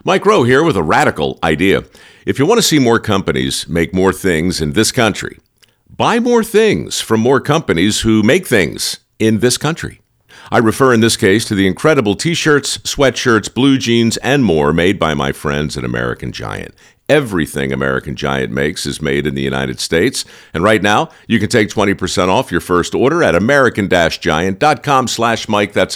Mike Rowe here with a radical idea. If you want to see more companies make more things in this country, buy more things from more companies who make things in this country. I refer in this case to the incredible t-shirts, sweatshirts, blue jeans, and more made by my friends at American Giant. Everything American Giant makes is made in the United States. And right now, you can take 20% off your first order at american-giant.com/Mike. That's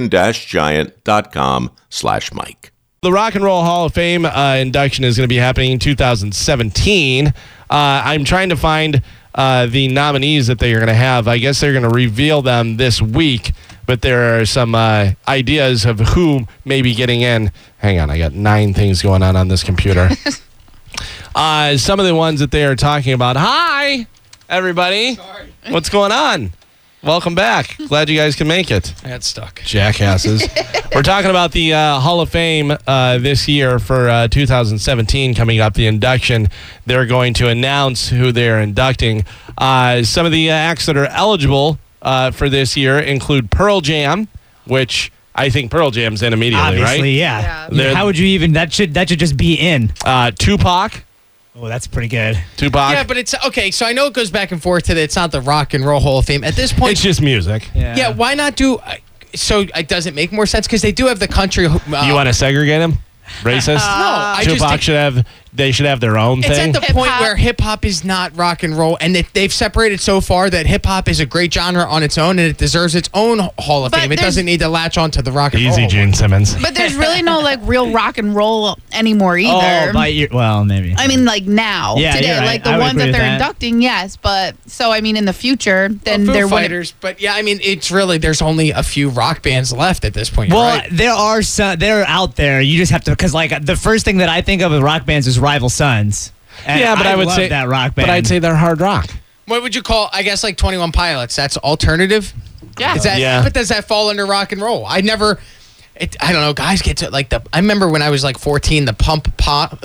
american-giant.com/Mike. The Rock and Roll Hall of Fame induction is going to be happening in 2017. I'm trying to find the nominees that they are going to have. I guess they're going to reveal them this week, but there are some ideas of who may be getting in. Hang on, I got 9 things going on this computer. Some of the ones that they are talking about. Hi, everybody. Sorry. What's going on? Welcome back. Glad you guys can make it. I got stuck. Jackasses. We're talking about the Hall of Fame this year for 2017 coming up, the induction. They're going to announce who they're inducting. Some of the acts that are eligible for this year include Pearl Jam, which I think Pearl Jam's in immediately, Obviously, right? yeah. How would you even, that should just be in. Tupac. Oh, that's pretty good. Tupac. Yeah, but it's okay. So I know it goes back and forth to that. It's not the Rock and Roll Hall of Fame at this point. It's just music. Yeah. Why not do? So it doesn't make more sense because they do have the country. You want to segregate him? Racist? No, I just Tupac think should have their own it's thing. at the point where hip hop is not rock and roll, and they've separated so far that hip hop is a great genre on its own, and it deserves its own Hall of Fame. It doesn't need to latch on to the rock and roll. Easy, Gene Simmons. But there's really no real rock and roll anymore either. Well, maybe. I mean, now, today, you're right. the ones that they're inducting, yes. But so I mean, in the future, then Foo there Fighters. But yeah, I mean, it's really there's only a few rock bands left at this point. Well, right? there are some. They're out there. You just have to, because the first thing that I think of with rock bands is Rival Sons. And yeah, but I would love say that rock band. But I'd say they're hard rock. What would you call? I guess 21 Pilots. That's alternative. Yeah. But does that fall under rock and roll? I don't know. Guys get to I remember when I was 14, the punk pop.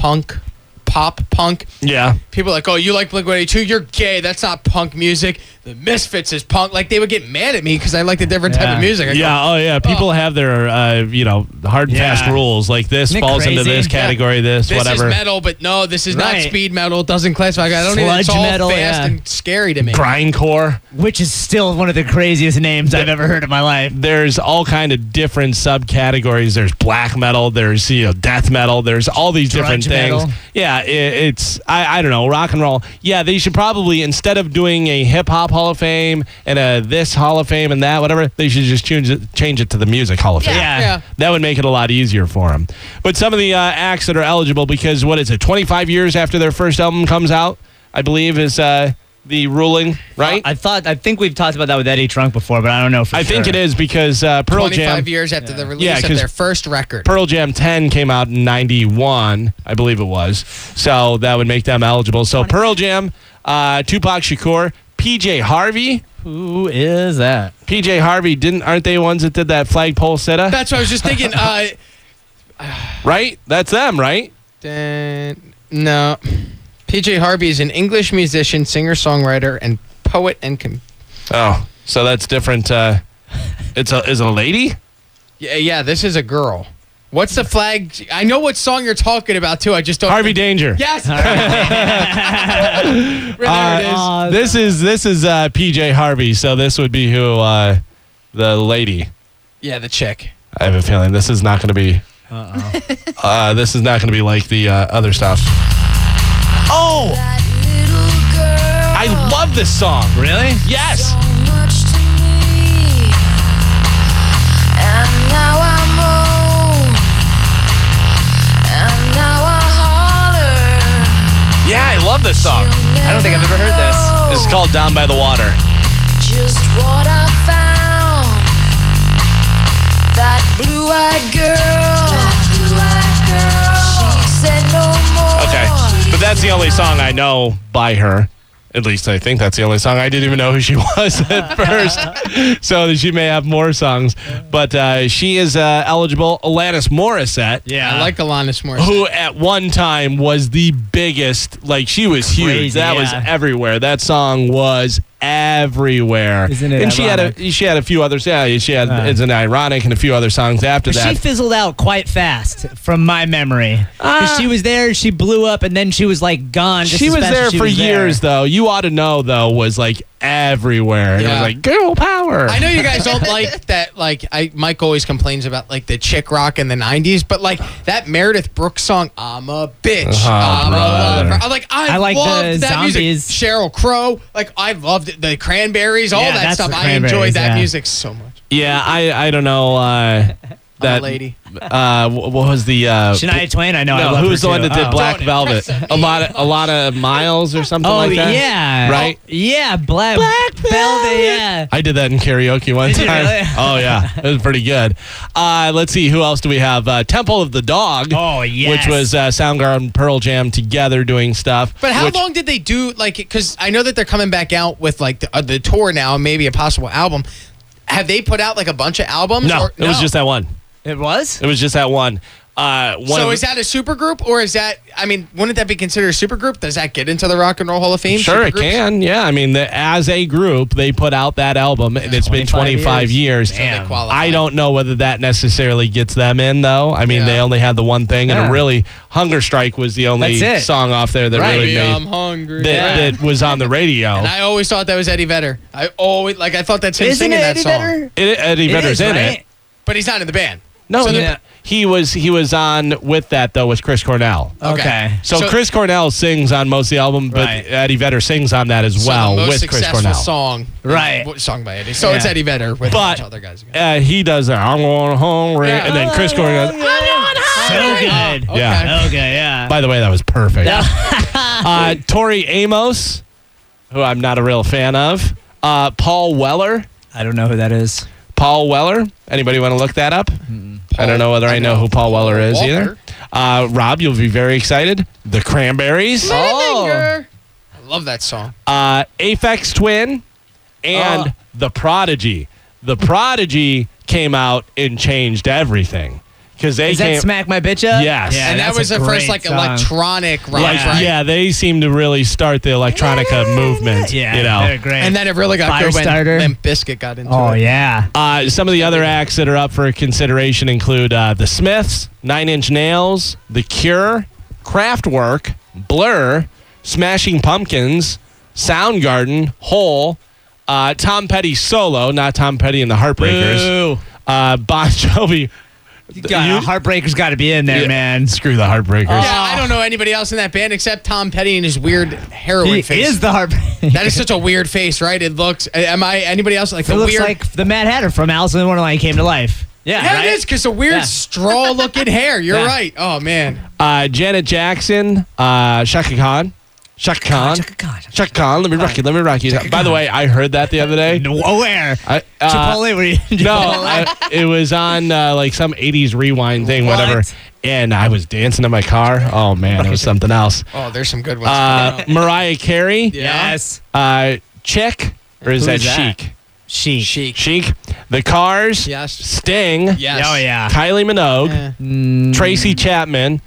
Yeah. People are like, oh, you like Blink-182? You're gay. That's not punk music. The Misfits is punk. They would get mad at me because I liked a different type of music. People have their, hard and fast rules. Like this Isn't it falls crazy? into this category, This whatever. is metal, but no, this is not Right. speed metal. It doesn't classify. I don't even. It's Sludge all metal, fast yeah. and scary to me. Grindcore. Which is still one of the craziest names I've ever heard in my life. There's all kind of different subcategories. There's black metal. There's death metal. There's all these different Grunge things. metal. Yeah, it's I don't know, rock and roll. Yeah, they should probably, instead of doing a hip hop Hall of Fame and a this Hall of Fame and that whatever, they should just change it to the Music Hall of Fame. Yeah. That would make it a lot easier for them. But some of the acts that are eligible, because 25 years after their first album comes out, I believe is the ruling, right? I think we've talked about that with Eddie Trunk before, but I don't know for sure. I think it is because Pearl 25 Jam. years after the release of their first record. Pearl Jam 10 came out in 91, I believe it was. So that would make them eligible. So Pearl Jam, Tupac Shakur, PJ Harvey. Who is that? PJ Harvey, aren't they ones that did that flagpole sitta? That's what I was just thinking. Right? That's them, right? No. PJ Harvey is an English musician, singer-songwriter, and poet and Oh, so that's different. Is it a lady? Yeah, this is a girl. What's the flag? I know what song you're talking about, too. I just don't... Harvey Danger. Yes! There it is. This is PJ Harvey, so this would be who the lady. Yeah, the chick. I have a feeling this is not going to be... this is not going to be like the other stuff. Oh! I love this song. Really? Yes. Yeah, I love this song. I don't think I've ever heard this. This is called Down by the Water. Just what I found. That blue-eyed girl. She said no more. Okay, but that's the only song I know by her. At least I think that's the only song. I didn't even know who she was at first. So she may have more songs. But she is eligible. Alanis Morissette. Yeah, I like Alanis Morissette. Who at one time was the biggest. She was huge. Crazy, That was everywhere. That song was everywhere. Isn't it and she ironic? had a few others. Yeah, she had Isn't It Ironic and a few other songs after But that. she fizzled out quite fast, from my memory. 'Cause she was there, she blew up, and then she was like gone. Just She as was fast there as she for was years, though. You ought to know, though, was like everywhere. And it was Yeah. like girl power. I know you guys don't like that. Like, Mike always complains about like the chick rock in the '90s, but like that Meredith Brooks song, "I'm a bitch," I'm a lover. I like loved the that music. Zombies. Sheryl Crow, like I loved it. The Cranberries, all Yeah, that that's stuff. the I enjoyed Cranberries, that yeah. music so much. Yeah, I don't know. That I'm a lady. What was the Shania Twain, I know. I No, love who was her the one too. that did Oh. Black Don't Velvet? impress A lot of miles or something Oh, like that. yeah. Right? Yeah, Black Velvet, yeah. I did that in karaoke one Did you time. really? Oh yeah, it was pretty good. Let's see, who else do we have? Temple of the Dog. Oh, yes. Which was Soundgarden and Pearl Jam together doing stuff. But how which- long did they do? Like, because I know that they're coming back out with like the tour now, and maybe a possible album. Have they put out like a bunch of albums? No, or, it was just that one. It was? It was just that one. So is that a supergroup, or is that? I mean, wouldn't that be considered a supergroup? Does that get into the Rock and Roll Hall of Fame? Sure, it Supergroups? can. Yeah, I mean, as a group, they put out that album, and it's been 25 years. So they qualify. I don't know whether that necessarily gets them in, though. I mean, Yeah. they only had the one thing, and Yeah. really, Hunger Strike was the only That's it. song off there that Right. really Baby, made I'm hungry. that was on the radio. And I always thought that was Eddie Vedder. I thought that's him Isn't singing it that Eddie song. Vedder? Eddie It Vedder's is, in right? it. But he's not in the band. No, So no, he was on with that though with Chris Cornell. Okay. So Chris Cornell sings on most of the album, but Right. Eddie Vedder sings on that as So well the most with Chris successful Cornell. song, Right. Song by Eddie. So it's Yeah. Eddie Vedder with a bunch But of other guys. Again. he does that. I'm going hungry, Yeah. and then Chris Cornell. Goes, So good. Okay. Yeah. Okay, yeah. By the way, that was perfect. Tori Amos, who I'm not a real fan of. Paul Weller. I don't know who that is. Paul Weller. Anybody want to look that up? I don't know whether I know who Paul Weller is either. Rob, you'll be very excited. The Cranberries. I love that song. Aphex Twin, and The Prodigy. The Prodigy came out and changed everything because they Is came. that Smack My Bitch Up? Yes. Yeah, And that that's was a the first great like song. electronic rock, Like, right? yeah, they seem to really start the electronica movement. Yeah, you know. they're great. And then it really got good when Firestarter. Limp Bizkit got into Oh, it. yeah. Some of the other acts that are up for consideration include The Smiths, Nine Inch Nails, The Cure, Kraftwerk, Blur, Smashing Pumpkins, Soundgarden, Hole, Tom Petty solo, not Tom Petty and the Heartbreakers, Boo. Bon Jovi. Heartbreaker's got to be in there, Yeah, man. Screw the Heartbreakers. Yeah, I don't know anybody else in that band except Tom Petty and his weird heroin He face. is the Heartbreaker. That is such a weird face, right? It looks. Am I anybody else like It the looks weird? like the Mad Hatter from Alice in Wonderland came to life. Yeah, yeah, right? it is because the weird Yeah. straw-looking hair. You're Yeah. right. Oh man. Janet Jackson, Shaka Khan. Shaka Khan. Chaka Khan. Shaka Khan. Let me rock you. By the way, I heard that the other day. Where? Chipotle. Were you? No, it was on like some 80s rewind thing, whatever. What? And I was dancing in my car. Oh, man, it was something else. Oh, there's some good ones. Mariah Carey, Yes. Chick, or is Who that is that? Chic? Chic. Chic. The Cars, Yes. Sting, Yes. Oh, yeah. Kylie Minogue, Yeah. Tracy Chapman.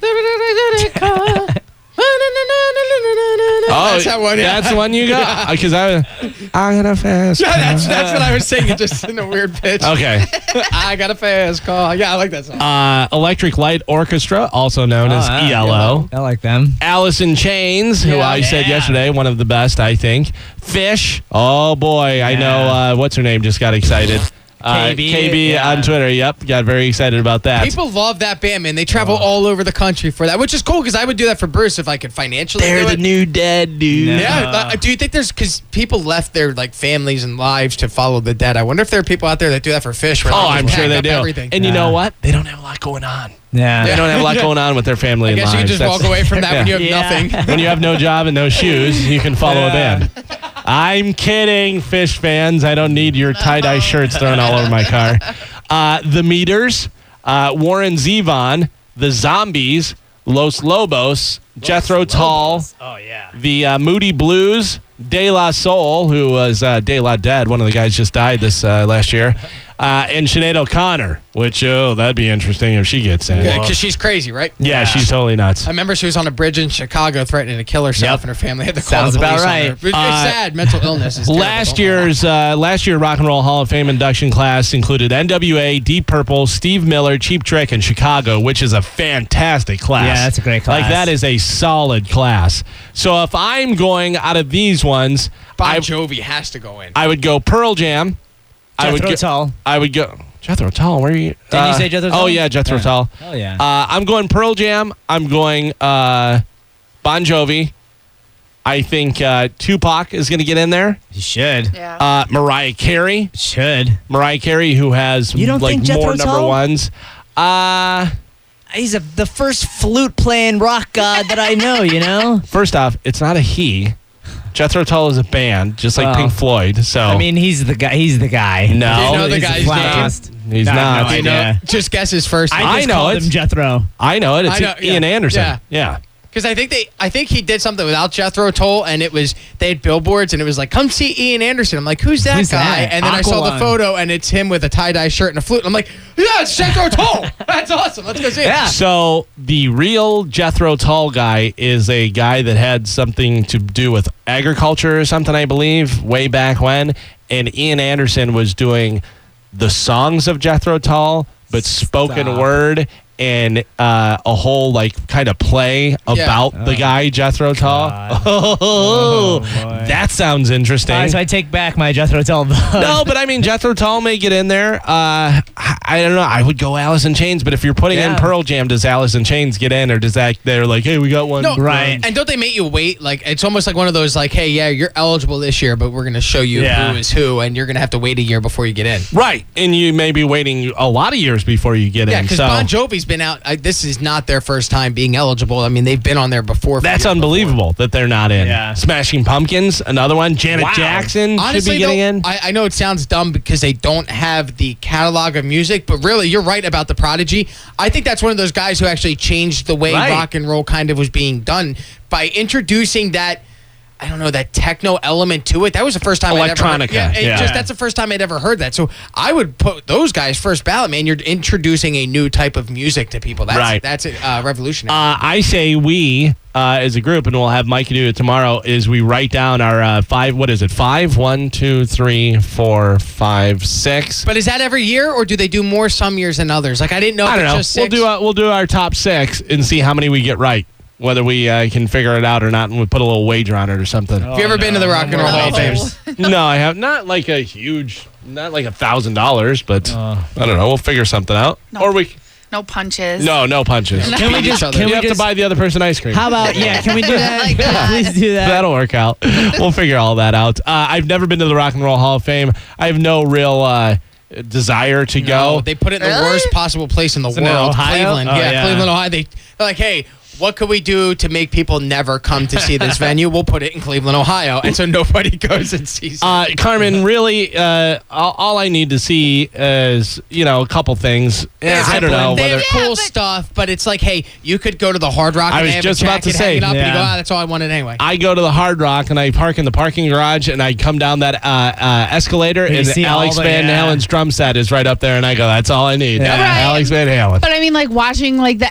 Oh, That's that one. Yeah. That's the one you got? Because I got a fast car. Yeah, that's what I was singing, just in a weird pitch. Okay. I got a fast car. Yeah, I like that song. Electric Light Orchestra, also known as ELO. I like them. Alice in Chains, who I said Yeah. yesterday, one of the best, I think. Fish. Oh, boy. I know. What's her name? Just got excited. KB yeah. on Twitter. Yep. Got very excited about that. People love that band, man. They travel all over the country for that, which is cool because I would do that for Bruce if I could financially They're do the it. new dead, dude. Yeah, do you think there's because people left their like families and lives to follow the dead? I wonder if there are people out there that do that for Fish. Where Oh, they just I'm sure pack they up do. Everything. And you know what? They don't have a lot going on. Yeah. They don't have a lot going on with their family I and guess you lives. can just walk away from that when you have Yeah. nothing. When you have no job and no shoes, you can follow a band. I'm kidding, Fish fans. I don't need your tie-dye shirts thrown all over my car. The Meters, Warren Zevon, The Zombies, Los Lobos, Jethro Tull, Oh, yeah. the Moody Blues, De La Soul, who was De La Dead. One of the guys just died this last year. And Sinead O'Connor, which, that'd be interesting if she gets in. Because she's crazy, right? Yeah, she's totally nuts. I remember she was on a bridge in Chicago threatening to kill herself, Yep. and her family had to call Sounds the police about on her. right. It's sad. Mental illness is terrible. Last year Rock and Roll Hall of Fame induction class included NWA, Deep Purple, Steve Miller, Cheap Trick, and Chicago, which is a fantastic class. Yeah, that's a great class. Like, that is a solid class. So if I'm going out of these ones, Bon Jovi has to go in. I would go Pearl Jam. Jethro Tull. I would go Jethro Tull. Where are you? Didn't you say Jethro Tull? Oh yeah, Jethro Tull. Oh, yeah. I'm going Pearl Jam. I'm going Bon Jovi. I think Tupac is going to get in there. You should. Yeah. Mariah Carey. Should. Mariah Carey, who has You don't like think Jethro more number Tull? ones. He's the first flute-playing rock god that I know, you know? First off, it's not a he. Jethro Tull is a band, just like Well, Pink Floyd. So I mean, he's the guy. He's the guy. no, Do you know the He's guy's flautist. he's No, not. no You know, idea. just guess his first name. I just know called it. him Jethro. I know it. It's I know, Ian yeah. Anderson. Yeah. Because I think he did something without Jethro Tull, and it was they had billboards, and it was like, "Come see Ian Anderson." I'm like, "Who's that Who's guy?" that? And then I saw the Aqualung. photo, and it's him with a tie-dye shirt and a flute. I'm like, "Yeah, it's Jethro Tull. That's awesome. Let's go see him." Yeah. So the real Jethro Tull guy is a guy that had something to do with agriculture or something, I believe, way back when. And Ian Anderson was doing the songs of Jethro Tull, but spoken Stop. word and a whole like kind of play about the guy Jethro Tull. God. Oh, boy. that sounds interesting. All right, so I take back my Jethro Tull vote. No, but I mean, Jethro Tull may get in there. I don't know. I would go Alice in Chains, but if you're putting in Yeah. Pearl Jam, does Alice in Chains get in, or does that they're like, hey, we got one? No, Right. And don't they make you wait? Like it's almost like one of those like, "Hey, yeah, you're eligible this year, but we're going to show you Yeah. who is who, and you're going to have to wait a year before you get in." Right, and you may be waiting a lot of years before you get Yeah, in. because So Bon Jovi's been out. This is not their first time being eligible. I mean, they've been on there before. that's unbelievable that they're not in. Yeah. Smashing Pumpkins, another one. Janet Wow. Jackson Honestly, should be getting though, in. I know it sounds dumb because they don't have the catalog of music, but really, you're right about the Prodigy. I think that's one of those guys who actually changed the way Right. rock and roll kind of was being done by introducing that. I don't know, that techno element to it. That was the first time I'd ever heard. Electronica, Yeah, yeah. that's the first time I'd ever heard that. So I would put those guys first ballot, man. You're introducing a new type of music to people. That's Right. That's revolutionary. I say we, as a group, and we'll have Mikey do it tomorrow, is we write down our 5, what is it, 5? 1, 2, 3, 4, 5, 6. But is that every year, or do they do more some years than others? Like I didn't know. I if don't it's know. Just 6. We'll do our top 6 and see how many we get right. Whether we can figure it out or not, and we put a little wager on it or something. Have you ever been to the Rock and Roll Hall of Fame? No, I have not like a huge, not like $1,000, but I don't know. We'll figure something out. No. Or we No punches. no punches. Can we just? Can you we have just? to buy the other person ice cream. How about Can we do that? Like that. Please do that. That'll work out. We'll figure all that out. I've never been to the Rock and Roll Hall of Fame. I have no real desire to No, go. they put it in the Really? worst possible place in the Isn't it world, Ohio? Cleveland. Oh, yeah, yeah. Cleveland, Ohio. They're like, hey, what could we do to make people never come to see this venue? We'll put it in Cleveland, Ohio, and so nobody goes and sees it. Carmen, really, all I need to see is, a couple things. Yeah, I don't know. They have Whether, cool but- stuff, but it's like, hey, you could go to the Hard Rock I and was they have just a about to jacket say, hanging up, and you go, yeah. that's all I wanted anyway. I go to the Hard Rock and I park in the parking garage and I come down that escalator And you and see all Alex the- Van yeah. Halen's drum set is right up there and I go, that's all I need. Yeah. Right. Alex Van Halen. But I mean, like watching like the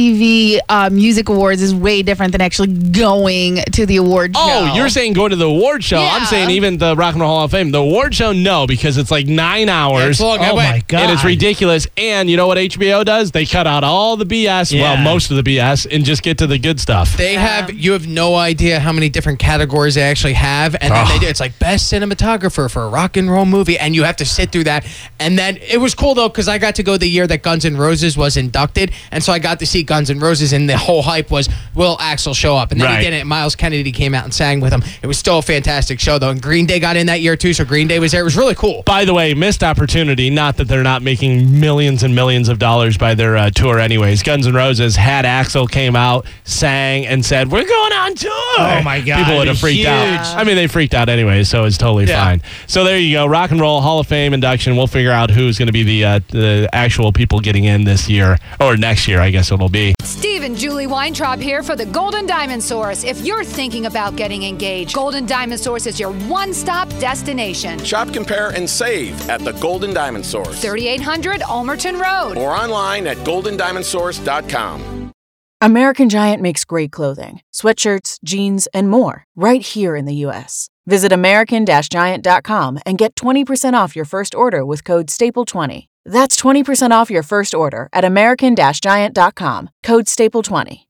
MTV Music Awards is way different than actually going to the award show. Oh, you're saying go to the award show. I'm Yeah. saying even the Rock and Roll Hall of Fame. The award show, no, because it's like 9 hours. It's long. Oh my God. And it's ridiculous. And you know what HBO does? They cut out all the BS, well, Yeah. most of the BS, and just get to the good stuff. You have no idea how many different categories they actually have, and then Oh. they do. It's like best cinematographer for a rock and roll movie, and you have to sit through that. And then it was cool though because I got to go the year that Guns N' Roses was inducted, and so I got to see Guns N' Roses, and the whole hype was, will Axl show up? And then Right. he didn't. Miles Kennedy came out and sang with him. It was still a fantastic show though, and Green Day got in that year too, so Green Day was there. It was really cool. By the way, missed opportunity. Not that they're not making millions and millions of dollars by their tour anyways. Guns N' Roses had Axl came out, sang, and said, we're going on tour. Oh, my God, People would have it'd be freaked out. huge. I mean, they freaked out anyways, so it's totally Yeah. fine. So there you go. Rock and Roll Hall of Fame induction. We'll figure out who's going to be the actual people getting in this year, or next year, I guess it'll be. Steve Steve and Julie Weintraub here for the Golden Diamond Source. If you're thinking about getting engaged, Golden Diamond Source is your one-stop destination. Shop, compare, and save at the Golden Diamond Source. 3800 Ulmerton Road. Or online at goldendiamondsource.com. American Giant makes great clothing, sweatshirts, jeans, and more right here in the U.S. Visit American-Giant.com and get 20% off your first order with code STAPLE20. That's 20% off your first order at American-Giant.com, code STAPLE20.